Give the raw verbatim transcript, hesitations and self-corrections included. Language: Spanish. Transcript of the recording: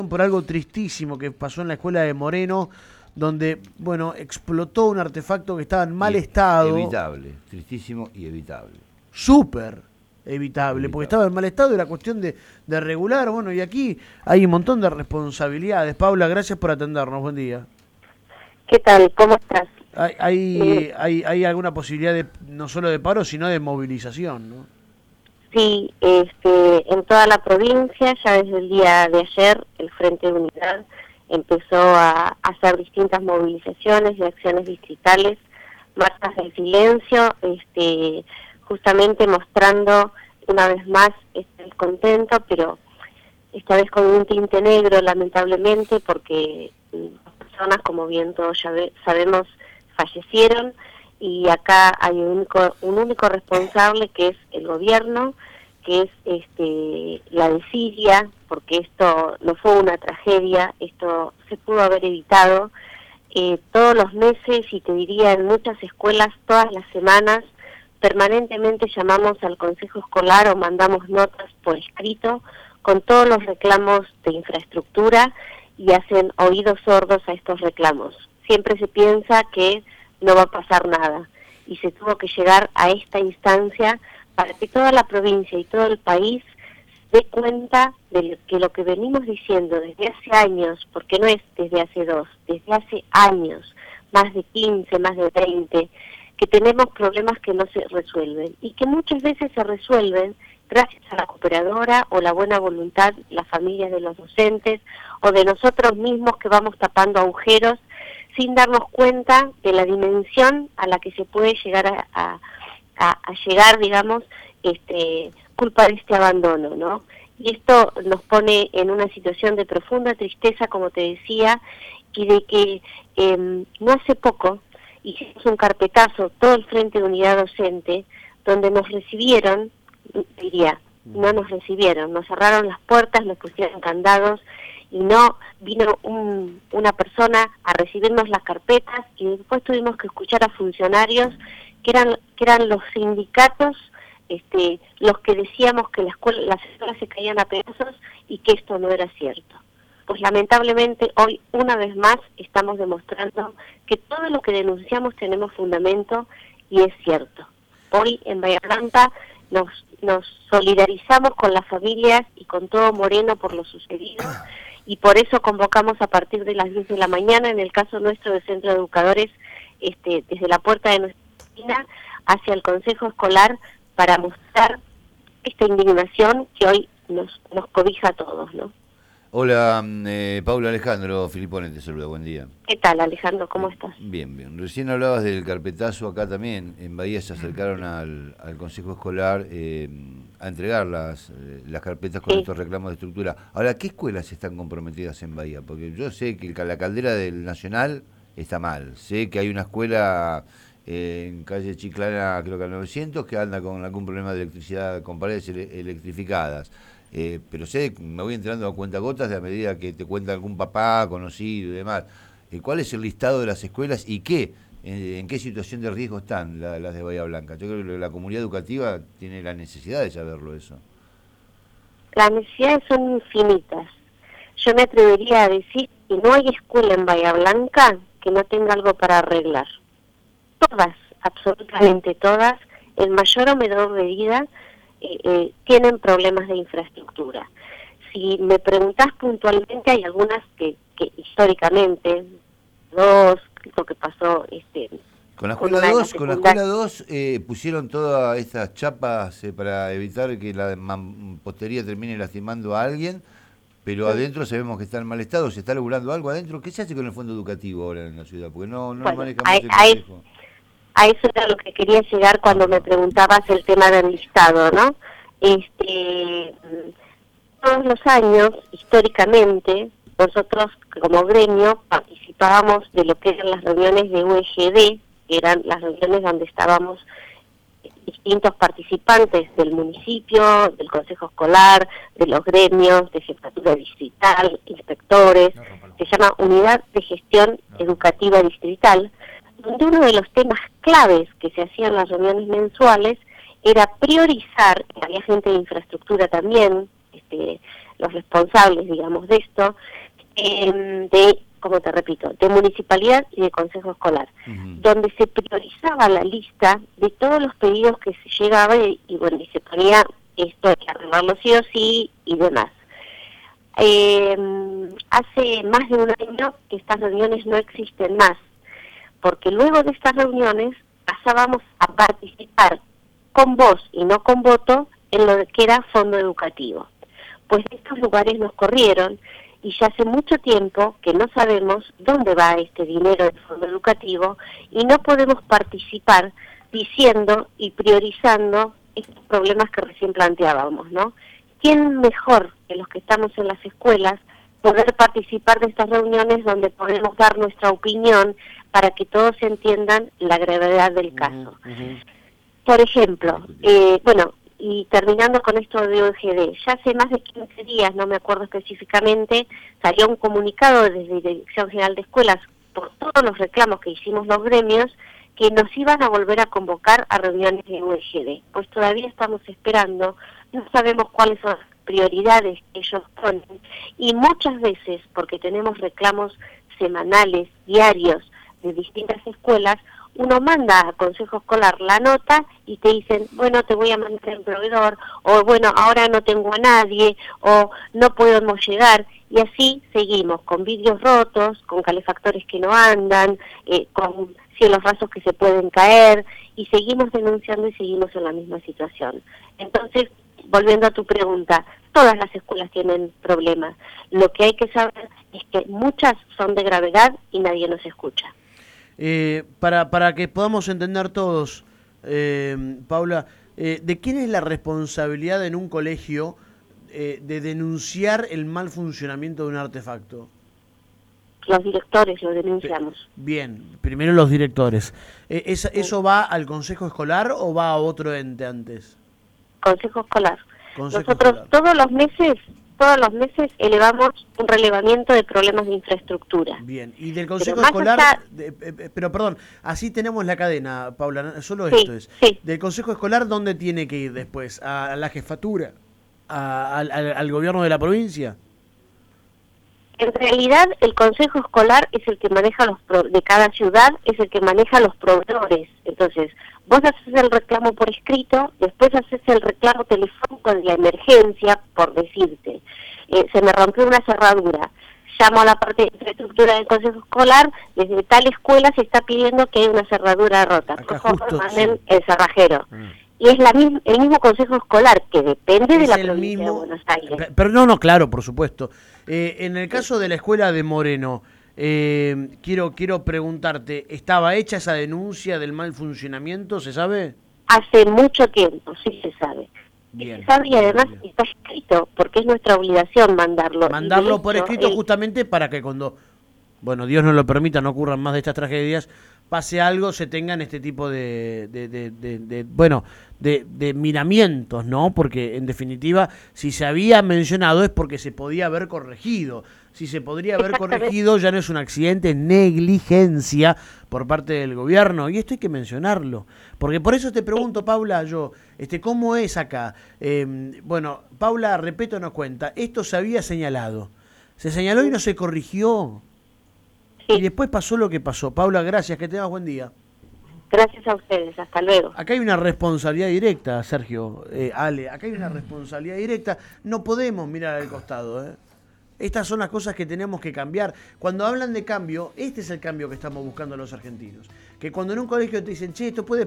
por algo tristísimo que pasó en la escuela de Moreno, donde, bueno, explotó un artefacto que estaba en mal y estado. Evitable, tristísimo y evitable. Súper evitable, evitable, porque estaba en mal estado y era cuestión de, de regular. Bueno, y aquí hay un montón de responsabilidades. Paula, gracias por atendernos. Buen día. ¿Qué tal? ¿Cómo estás? Hay, hay, Eh, hay, hay alguna posibilidad de no solo de paro, sino de movilización, ¿no? sí, este, en toda la provincia, ya desde el día de ayer, el Frente de Unidad empezó a hacer distintas movilizaciones y acciones distritales, marchas del silencio, este, justamente mostrando una vez más este descontento, pero esta vez con un tinte negro, lamentablemente, porque las personas, como bien todos ya ve, sabemos, fallecieron, y acá hay un único, un único responsable, que es el gobierno, que es este la desidia, porque esto no fue una tragedia, esto se pudo haber evitado. Eh, todos los meses, y te diría en muchas escuelas, todas las semanas, permanentemente llamamos al consejo escolar o mandamos notas por escrito con todos los reclamos de infraestructura, y hacen oídos sordos a estos reclamos. Siempre se piensa que no va a pasar nada, y se tuvo que llegar a esta instancia para que toda la provincia y todo el país se dé cuenta de que lo que venimos diciendo desde hace años, porque no es desde hace dos, desde hace años, más de quince, más de veinte, que tenemos problemas que no se resuelven, y que muchas veces se resuelven gracias a la cooperadora o la buena voluntad de las familias de los docentes o de nosotros mismos, que vamos tapando agujeros sin darnos cuenta de la dimensión a la que se puede llegar a, a, a, a llegar, digamos, este, culpa de este abandono, ¿no? Y esto nos pone en una situación de profunda tristeza, como te decía, y de que eh, no hace poco hicimos un carpetazo, todo el Frente de Unidad Docente, donde nos recibieron, diría, no nos recibieron, nos cerraron las puertas, nos pusieron candados, y no vino un, una persona a recibirnos las carpetas, y después tuvimos que escuchar a funcionarios que eran que eran los sindicatos, este, los que decíamos que la escuela, las escuelas se caían a pedazos y que esto no era cierto. Pues lamentablemente hoy, una vez más, estamos demostrando que todo lo que denunciamos tenemos fundamento, y es cierto. Hoy en Bahía Blanca nos, nos solidarizamos con las familias y con todo Moreno por lo sucedido, y por eso convocamos a partir de las diez de la mañana, en el caso nuestro de Centro de Educadores, este, desde la puerta de nuestra oficina hacia el Consejo Escolar, para mostrar esta indignación que hoy nos, nos cobija a todos, ¿no? Hola, eh, Paula, Alejandro Filipone te saluda, buen día. ¿Qué tal, Alejandro? ¿Cómo estás? Bien, bien. Recién hablabas del carpetazo acá también. En Bahía se acercaron al, al Consejo Escolar eh, a entregar las, eh, las carpetas con sí. estos reclamos de estructura. Ahora, ¿qué escuelas están comprometidas en Bahía? Porque yo sé que la caldera del Nacional está mal. Sé que hay una escuela eh, en calle Chiclana, creo que al novecientos, que anda con algún problema de electricidad, con paredes ele electrificadas. Eh, pero sé, me voy enterando a cuentagotas de a medida que te cuenta algún papá conocido y demás. Eh, ¿Cuál es el listado de las escuelas y qué, eh, en qué situación de riesgo están la, las de Bahía Blanca? Yo creo que la comunidad educativa tiene la necesidad de saberlo eso. Las necesidades son infinitas. Yo me atrevería a decir que no hay escuela en Bahía Blanca que no tenga algo para arreglar. Todas, absolutamente todas, en mayor o menor medida, Eh, eh, tienen problemas de infraestructura. Si me preguntás puntualmente, hay algunas que, que históricamente, dos, lo que pasó este con la escuela dos, con la escuela dos eh, pusieron todas estas chapas eh, para evitar que la mampostería termine lastimando a alguien, pero sí. Adentro sabemos que está en mal estado. ¿Se está logrando algo adentro? ¿Qué se hace con el fondo educativo ahora en la ciudad? Porque no, no bueno, manejamos hay, el consejo. Hay... A eso era lo que quería llegar cuando me preguntabas el tema del listado, ¿no? Este, todos los años, históricamente, nosotros como gremio participábamos de lo que eran las reuniones de U E G D, que eran las reuniones donde estábamos distintos participantes del municipio, del consejo escolar, de los gremios, de jefatura distrital, inspectores, se llama Unidad de Gestión Educativa Distrital, donde uno de los temas claves que se hacían en las reuniones mensuales era priorizar, había gente de infraestructura también, este, los responsables, digamos, de esto, eh, de, como te repito, de municipalidad y de consejo escolar, uh-huh. donde se priorizaba la lista de todos los pedidos que se llegaba y, y bueno, y se ponía esto hay que arreglarlo sí o sí y demás. Eh, hace más de un año que estas reuniones no existen más, porque luego de estas reuniones pasábamos a participar con voz y no con voto en lo que era fondo educativo. Pues de estos lugares nos corrieron y ya hace mucho tiempo que no sabemos dónde va este dinero del fondo educativo y no podemos participar diciendo y priorizando estos problemas que recién planteábamos, ¿no? ¿Quién mejor que los que estamos en las escuelas poder participar de estas reuniones donde podemos dar nuestra opinión para que todos entiendan la gravedad del caso? Uh-huh. Por ejemplo, eh, bueno, y terminando con esto de O E G D, ya hace más de quince días, no me acuerdo específicamente, salió un comunicado desde la Dirección General de Escuelas por todos los reclamos que hicimos los gremios, que nos iban a volver a convocar a reuniones de O E G D. Pues todavía estamos esperando, no sabemos cuáles son las prioridades que ellos ponen, y muchas veces, porque tenemos reclamos semanales, diarios, de distintas escuelas, uno manda a consejo escolar la nota y te dicen, bueno, te voy a mandar el proveedor, o bueno, ahora no tengo a nadie, o no podemos llegar, y así seguimos, con vidrios rotos, con calefactores que no andan, eh, con cielos rasos que se pueden caer, y seguimos denunciando y seguimos en la misma situación. Entonces, volviendo a tu pregunta, todas las escuelas tienen problemas. Lo que hay que saber es que muchas son de gravedad y nadie nos escucha. Eh, para, para que podamos entender todos, eh, Paula, eh, ¿de quién es la responsabilidad en un colegio eh, de denunciar el mal funcionamiento de un artefacto? Los directores lo denunciamos. Bien, primero los directores. Eh, ¿es, ¿Eso va al consejo escolar o va a otro ente antes? Consejo escolar. Consejo Nosotros escolar. todos los meses... Todos los meses elevamos un relevamiento de problemas de infraestructura. Bien, y del Consejo pero Escolar, allá... de, eh, pero perdón, así tenemos la cadena, Paula, solo sí, esto es. Sí. Del Consejo Escolar, ¿dónde tiene que ir después? ¿A la jefatura? ¿A, al, al, al gobierno de la provincia? En realidad, el Consejo Escolar es el que maneja los pro de cada ciudad, es el que maneja los proveedores. Entonces, vos haces el reclamo por escrito, después haces el reclamo telefónico de la emergencia, por decirte. Eh, se me rompió una cerradura. Llamo a la parte de infraestructura del Consejo Escolar, desde tal escuela se está pidiendo que hay una cerradura rota. Acá por favor, justo, manden sí. el cerrajero. Mm. Y es la misma, el mismo Consejo Escolar, que depende es de la provincia mismo, de Buenos Aires. Pero no, no, claro, por supuesto. Eh, en el caso de la escuela de Moreno, eh, quiero quiero preguntarte, ¿estaba hecha esa denuncia del mal funcionamiento, se sabe? Hace mucho tiempo, sí se sabe. Bien, se sabe y además bien. está escrito, porque es nuestra obligación mandarlo. Mandarlo hecho, por escrito el... justamente para que cuando, bueno, Dios no lo permita, no ocurran más de estas tragedias, pase algo, se tengan este tipo de, de, de, de, de bueno, de, de miramientos, ¿no? Porque, en definitiva, si se había mencionado es porque se podía haber corregido. Si se podría haber corregido, ya no es un accidente, es negligencia por parte del gobierno. Y esto hay que mencionarlo. Porque por eso te pregunto, Paula, yo, este, ¿cómo es acá? Eh, bueno, Paula, repito, nos cuenta, esto se había señalado. Se señaló y no se corrigió. Y después pasó lo que pasó. Paula, gracias, que tengas buen día. Gracias a ustedes, hasta luego. Acá hay una responsabilidad directa, Sergio, eh, Ale, acá hay una responsabilidad directa. No podemos mirar al costado, ¿eh? Estas son las cosas que tenemos que cambiar. Cuando hablan de cambio, este es el cambio que estamos buscando los argentinos. Que cuando en un colegio te dicen, che, esto puede